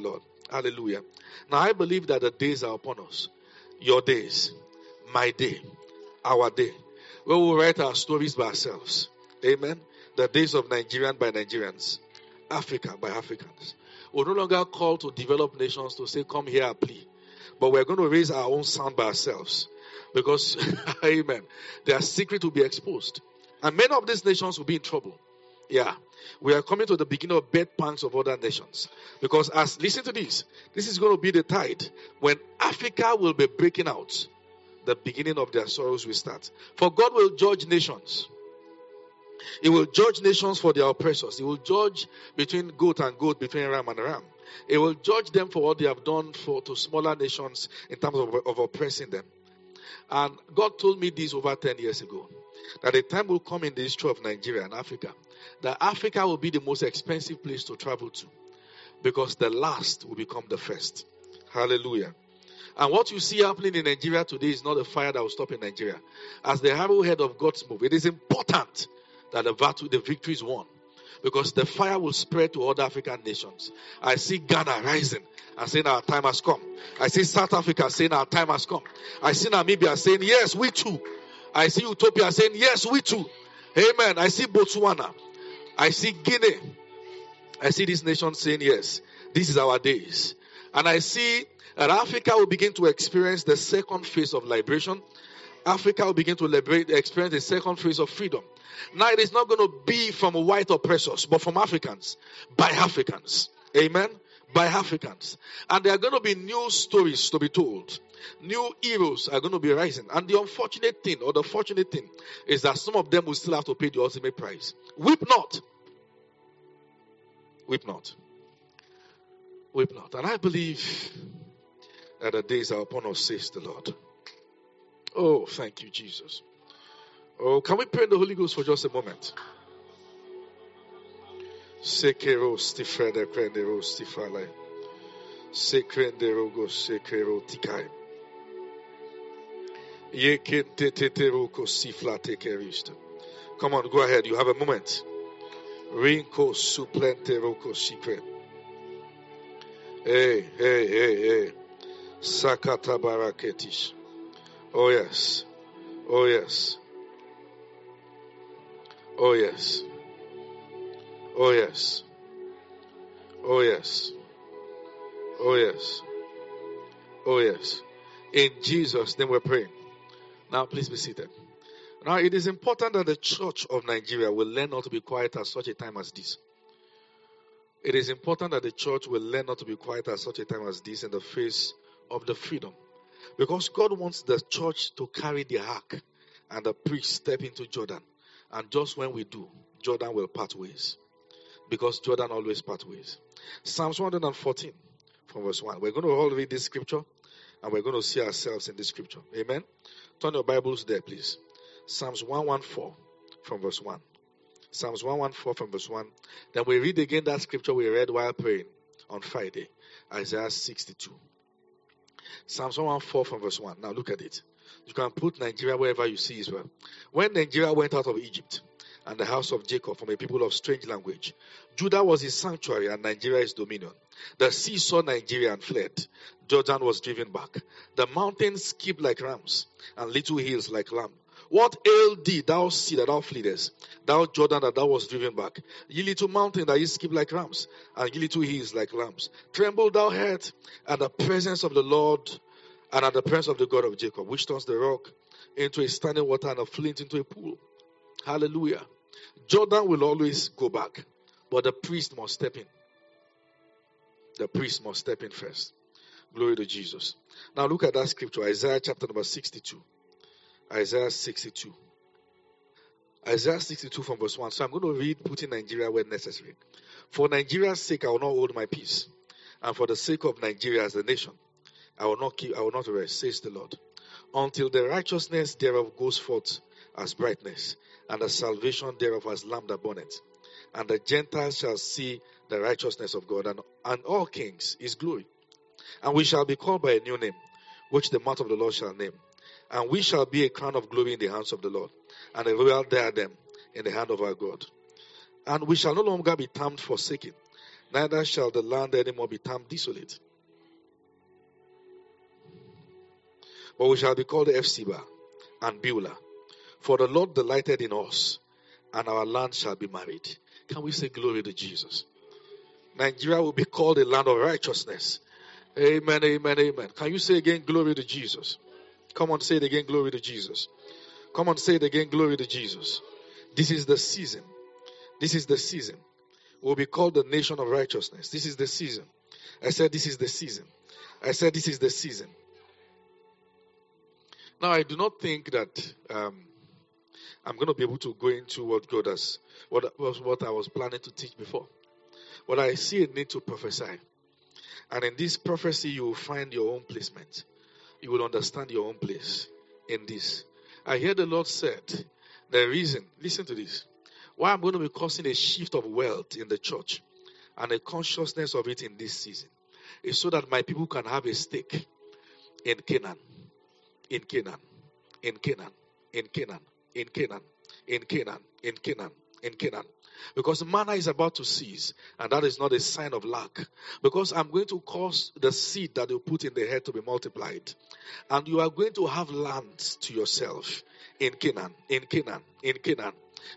Hallelujah. Now I believe that the days are upon us. Your days, my day, our day. We will write our stories by ourselves. Amen. The days of Nigerian by Nigerians. Africa by Africans. We're no longer called to develop nations to say, come here and plea. But we're going to raise our own sound by ourselves. Because, amen, their secret will be exposed. And many of these nations will be in trouble. Yeah. We are coming to the beginning of bed pangs of other nations. Because as, listen to this, this is going to be the tide. When Africa will be breaking out, the beginning of their sorrows will start. For God will judge nations. He will judge nations for their oppressors. He will judge between goat and goat, between ram and ram. He will judge them for what they have done for to smaller nations in terms of, of oppressing them. And God told me this over ten years ago, that a time will come in the history of Nigeria and Africa, that Africa will be the most expensive place to travel to, because the last will become the first. Hallelujah. And what you see happening in Nigeria today is not a fire that will stop in Nigeria. As the arrowhead of God's move, it is important that the battle, the victory is won, because the fire will spread to other African nations. I see Ghana rising and saying our time has come. I see South Africa saying our time has come. I see Namibia saying, yes, we too. I see Utopia saying, yes, we too. Amen. I see Botswana. I see Guinea. I see these nations saying, yes, this is our days. And I see that Africa will begin to experience the second phase of liberation. Africa will begin to liberate, experience the second phase of freedom. Now it is not going to be from white oppressors, but from Africans, by Africans. Amen? By Africans. And there are going to be new stories to be told. New heroes are going to be rising. And the unfortunate thing, or the fortunate thing, is that some of them will still have to pay the ultimate price. Weep not. Weep not. Weep not. And I believe that the days are upon us, says the Lord. Oh, thank you, Jesus. Oh, can we pray in the Holy Ghost for just a moment? Sekero stifrede krendero stifale. Sekrendero go sekero tikai. Yekentetetero ko siflate kerista. Come on, go ahead. You have a moment. Rinko suplentero ko sikre. Hey, hey, hey, hey. Sakata baraketish. Oh yes. Oh yes. Oh yes. Oh yes. Oh yes. Oh yes. Oh yes. In Jesus' name we're praying. Now please be seated. Now it is important that the church of Nigeria will learn not to be quiet at such a time as this. It is important that the church will learn not to be quiet at such a time as this in the face of the freedom. Because God wants the church to carry the ark and the priest step into Jordan. And just when we do, Jordan will part ways. Because Jordan always part ways. Psalms one fourteen from verse one. We're going to all read this scripture and we're going to see ourselves in this scripture. Amen. Turn your Bibles there, please. Psalms one fourteen from verse one. Psalms one fourteen from verse one. Then we read again that scripture we read while praying on Friday. Isaiah sixty-two. Psalms one fourteen from verse one. Now look at it. You can put Nigeria wherever you see Israel. When Nigeria went out of Egypt and the house of Jacob from a people of strange language, Judah was his sanctuary and Nigeria his dominion. The sea saw Nigeria and fled. Jordan was driven back. The mountains skipped like rams and little hills like lamb. What ailed thee, thou sea that thou fleedest, thou Jordan that thou was driven back? Ye little mountain that ye skip like rams, and ye little hills like lambs. Tremble thou head at the presence of the Lord, and at the presence of the God of Jacob, which turns the rock into a standing water and a flint into a pool. Hallelujah. Jordan will always go back, but the priest must step in. The priest must step in first. Glory to Jesus. Now look at that scripture, Isaiah chapter number sixty-two. Isaiah sixty-two. Isaiah sixty-two from verse one. So I'm going to read, putting Nigeria where necessary. For Nigeria's sake, I will not hold my peace. And for the sake of Nigeria as a nation, I will not keep, I will not rest, says the Lord, until the righteousness thereof goes forth as brightness, and the salvation thereof as lamp that burneth. And the Gentiles shall see the righteousness of God, and, and all kings his glory. And we shall be called by a new name, which the mouth of the Lord shall name. And we shall be a crown of glory in the hands of the Lord, and a royal diadem in the hand of our God. And we shall no longer be termed forsaken, neither shall the land any more be termed desolate. but we shall be called Ephzibah and Beulah. For the Lord delighted in us, and our land shall be married. Can we say glory to Jesus? Nigeria will be called a land of righteousness. Amen, amen, amen. Can you say again, glory to Jesus? Come on, say it again, glory to Jesus. Come on, say it again, glory to Jesus. This is the season. This is the season. We'll be called the nation of righteousness. This is the season. I said this is the season. I said this is the season. Now, I do not think that um, I'm going to be able to go into what God has, what was what I was planning to teach before. But I see a need to prophesy. And in this prophecy, you will find your own placement. You will understand your own place in this. I hear the Lord said, the reason, listen to this, why I'm going to be causing a shift of wealth in the church and a consciousness of it in this season is so that my people can have a stake in Canaan, in Canaan, in Canaan, in Canaan, in Canaan, in Canaan, in Canaan, in Canaan. Because manna is about to cease, and that is not a sign of lack. Because I'm going to cause the seed that you put in the head to be multiplied. And you are going to have land to yourself in Canaan, in Canaan, in Canaan.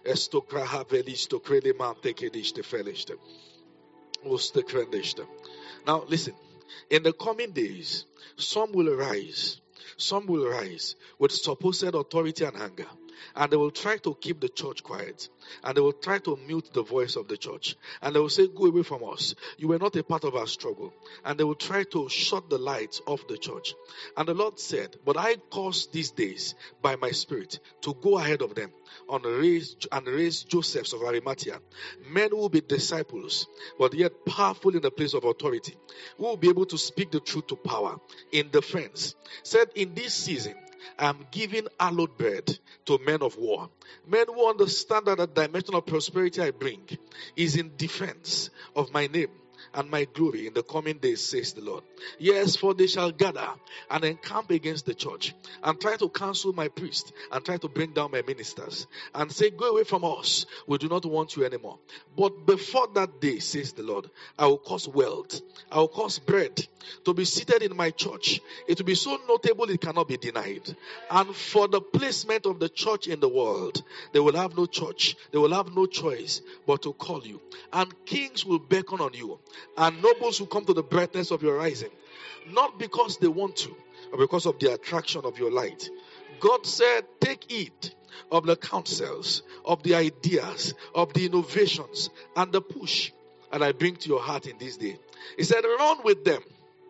Now listen, in the coming days, some will arise, some will rise with supposed authority and anger. And they will try to keep the church quiet. And they will try to mute the voice of the church. And they will say, go away from us. You were not a part of our struggle. And they will try to shut the light off the church. And the Lord said, but I cause these days by my spirit to go ahead of them and raise, and raise Josephs of Arimathea. Men who will be disciples, but yet powerful in the place of authority. Who will be able to speak the truth to power in defense. Said in this season, I am giving hallowed bread to men of war. Men who understand that the dimension of prosperity I bring is in defense of my name and my glory in the coming days, says the Lord. Yes, for they shall gather and encamp against the church and try to cancel my priest and try to bring down my ministers and say, go away from us. We do not want you anymore. But before that day, says the Lord, I will cause wealth. I will cause bread to be seated in my church. It will be so notable it cannot be denied. And for the placement of the church in the world, they will have no church. They will have no choice but to call you. And kings will beckon on you. And nobles will come to the brightness of your rising. Not because they want to, but because of the attraction of your light. God said, take heed of the counsels, of the ideas, of the innovations, and the push. And I bring to your heart in this day. He said, run with them.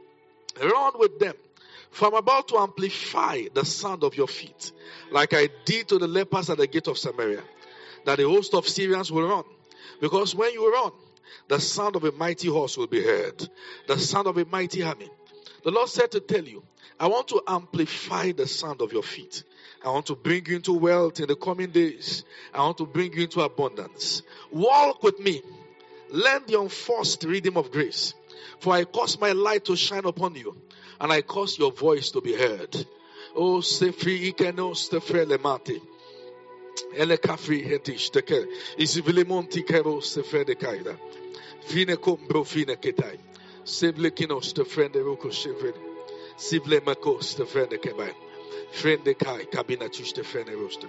Run with them. For I'm about to amplify the sound of your feet, like I did to the lepers at the gate of Samaria, that the host of Syrians will run. Because when you run, the sound of a mighty horse will be heard. The sound of a mighty army. The Lord said to tell you, I want to amplify the sound of your feet. I want to bring you into wealth in the coming days. I want to bring you into abundance. Walk with me. Learn the unforced rhythm of grace. For I cause my light to shine upon you. And I cause your voice to be heard. Oh, Sefri Ikeno Stefre Lemate. Ele Kafri Hetish Teker. Isivile Monti Kero Stefre de Kaida. Fine Combro Fine Ketai. Sible Kinos the friend Roko Shivred. Sible Makos the friend Kebai. Friend de Kai Kabina Tush the friend Roster.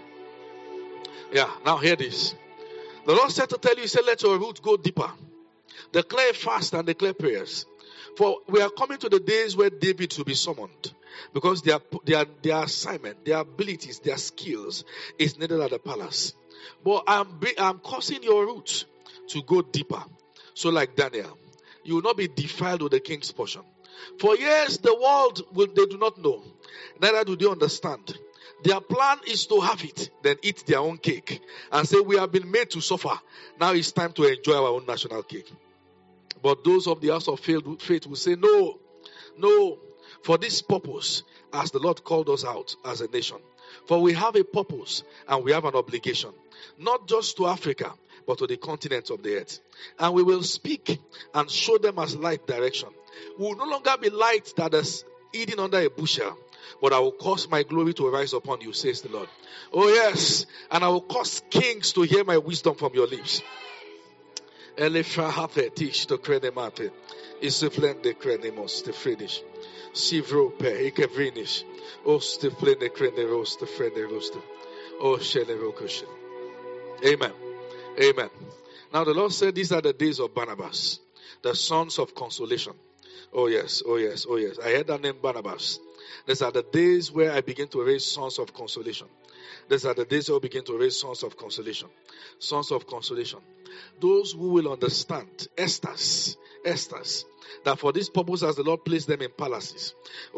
Yeah, now hear this. The Lord said to tell you, He said, let your roots go deeper. Declare fast and declare prayers. For we are coming to the days where David will be summoned. Because their, their, their assignment, their abilities, their skills is needed at the palace. But I'm, I'm causing your roots to go deeper. So like Daniel, you will not be defiled with the king's portion. For yes, the world, will, they do not know. Neither do they understand. Their plan is to have it, then eat their own cake. And say, we have been made to suffer. Now it's time to enjoy our own national cake. But those of the house of faith will say, no, no. For this purpose, as the Lord called us out as a nation. For we have a purpose and we have an obligation. Not just to Africa, but to the continents of the earth. And we will speak and show them as light direction. We will no longer be light that is hidden under a bushel, but I will cause my glory to rise upon you, says the Lord. Oh yes, and I will cause kings to hear my wisdom from your lips. Sivro pe ikevinish. Oste flene krene roste frene roste. Oh shele rokushin. Amen. Amen. Now the Lord said these are the days of Barnabas, the sons of consolation. Oh yes, oh yes, oh yes. I heard that name Barnabas. These are the days where I begin to raise sons of consolation. These are the days where I begin to raise sons of consolation. Sons of consolation. Those who will understand, Esther's, Esther's, that for this purpose has the Lord placed them in palaces.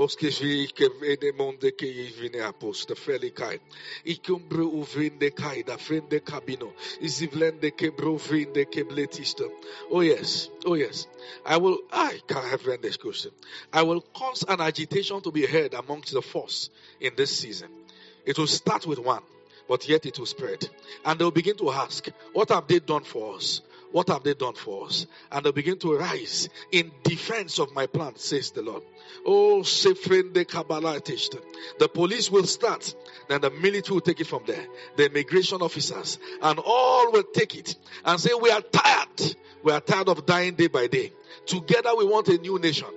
Oh yes, oh yes. I will, I can't have read this question. I will cause an agitation to be heard amongst the force in this season. It will start with one, but yet it will spread. And they'll begin to ask, what have they done for us? What have they done for us? And they'll begin to rise in defense of my plan, says the Lord. Oh, the police will start, then the military will take it from there. The immigration officers and all will take it and say, we are tired. We are tired of dying day by day. Together we want a new nation.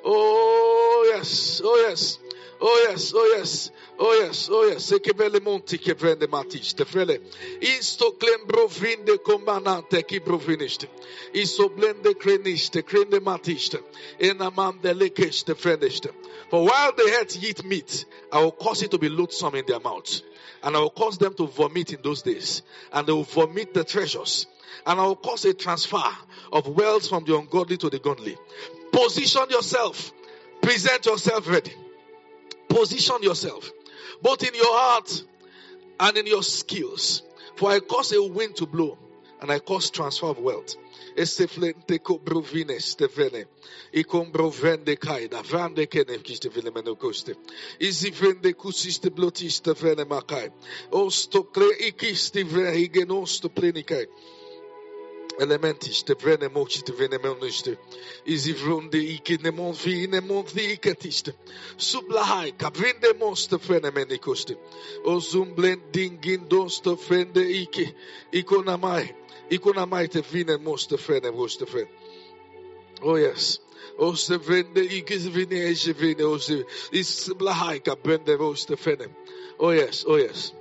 Oh yes, oh yes, oh yes, oh yes. Oh yes, oh yes. Sekevele monti kevrende matish tefrele. Isto klembro vinde komanante ki brovinist. Iso blende kreniste krende matist. Enamam de lekesh tefrenist. For while the heads eat meat, I will cause it to be loathsome in their mouths, and I will cause them to vomit in those days, and they will vomit the treasures, and I will cause a transfer of wealth from the ungodly to the godly. Position yourself. Present yourself ready. Position yourself, both in your heart and in your skills. For I cause a wind to blow, and I cause transfer of wealth. Esteflente cobrovines tevene. Icombrovende caida. Vande kene kistevele menocoste. Isi vende cusiste blotiste vene macai. Ostocle ikistivre higenosto plenicae. Elementis te vrene mochi te vene meniste. Isi vronde iki nemon vi nemon vi ikatiste. Sublahai kavrinde monste vrene menikoste. O zumblen dingin doste vrende iki. Ikonamai. Ikonamai te vine moste vrene moste vrene. Oh yes. O se vrende iki vine eje vine o se. Is sublahai kabrende moste vrene. Oh yes, oh yes.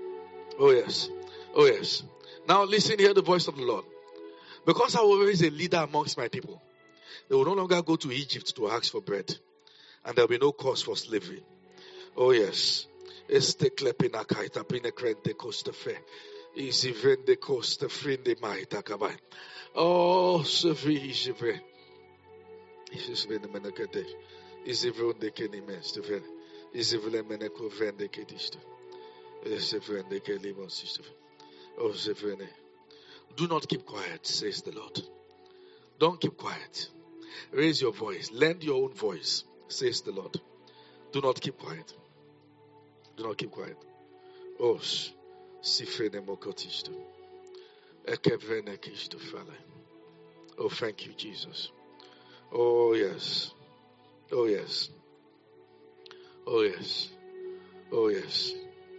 Oh yes. Oh yes. Now listen, hear the voice of the Lord. Because I will raise a leader amongst my people, they will no longer go to Egypt to ask for bread, and there will be no cause for slavery. Oh yes. Este klepina kaita pine krente costa fe. Easy vende costa frinde maita kabai. Oh, sevi jeve. Isis vende menakete. Easy vende keni mens te vende. Easy vende menako vende ketiste. Easy vende kelimon sister. Oh, sevene. Do not keep quiet, says the Lord. Don't keep quiet. Raise your voice. Lend your own voice, says the Lord. Do not keep quiet. Do not keep quiet. Oh, sifrene mokotishto. Ekevrene kishto fale. Oh, thank you, Jesus. Oh, yes. Oh, yes. Oh, yes. Oh, yes.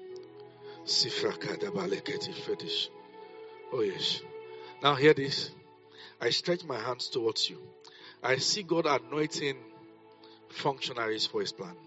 Sifrakada baleketi fetish. Oh yes. Now hear this. I stretch my hands towards you. I see God anointing functionaries for His plan.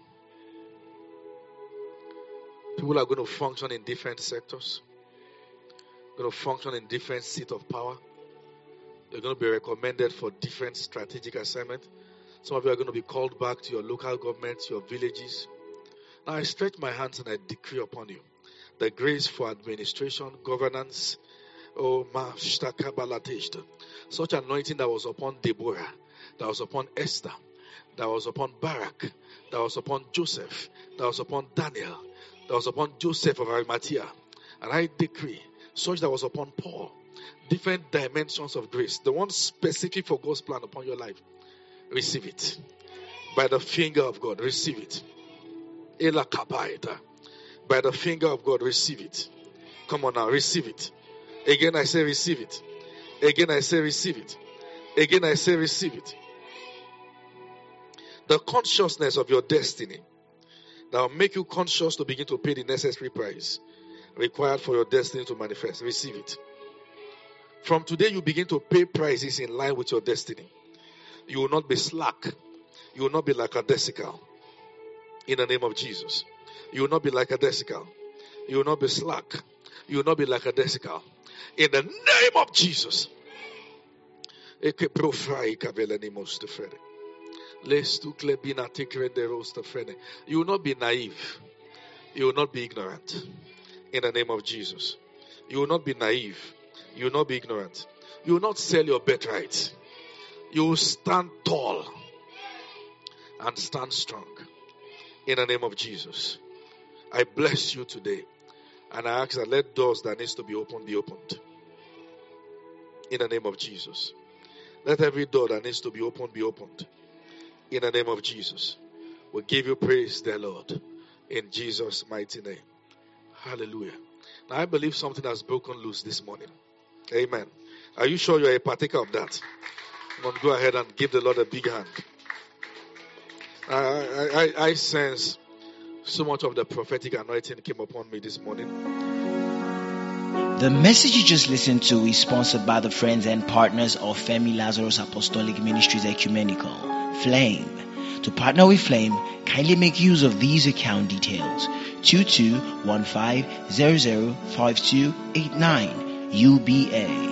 People are going to function in different sectors. Going to function in different seats of power. They're going to be recommended for different strategic assignments. Some of you are going to be called back to your local governments, your villages. Now I stretch my hands and I decree upon you the grace for administration, governance. Oh, ma such anointing that was upon Deborah, that was upon Esther, that was upon Barak, that was upon Joseph, that was upon Daniel, that was upon Joseph of Arimathea. And I decree such that was upon Paul, different dimensions of grace, the one specific for God's plan upon your life. Receive it. By the finger of God, receive it. Ela kapaita. By the finger of God, receive it. Come on now, receive it. Again I say receive it. Again I say receive it. Again I say receive it. The consciousness of your destiny that will make you conscious to begin to pay the necessary price required for your destiny to manifest. Receive it. From today you begin to pay prices in line with your destiny. You will not be slack. You will not be like a desical. In the name of Jesus. You will not be like a desical. You will not be slack. You will not be like a desical. In the name of Jesus. You will not be naive. You will not be ignorant. In the name of Jesus. You will not be naive. You will not be ignorant. You will not sell your birthright. You will stand tall and stand strong. In the name of Jesus. I bless you today. And I ask that let doors that needs to be opened be opened. In the name of Jesus. Let every door that needs to be opened be opened. In the name of Jesus. We give you praise, dear Lord. In Jesus' mighty name. Hallelujah. Now I believe something has broken loose this morning. Amen. Are you sure you're a partaker of that? Come on, go ahead and give the Lord a big hand. I, I, I, I sense so much of the prophetic anointing came upon me this morning. The message you just listened to is sponsored by the friends and partners of Femi Lazarus Apostolic Ministries Ecumenical, Flame. To partner with Flame, kindly make use of these account details: two two one five zero zero five two eight nine U B A.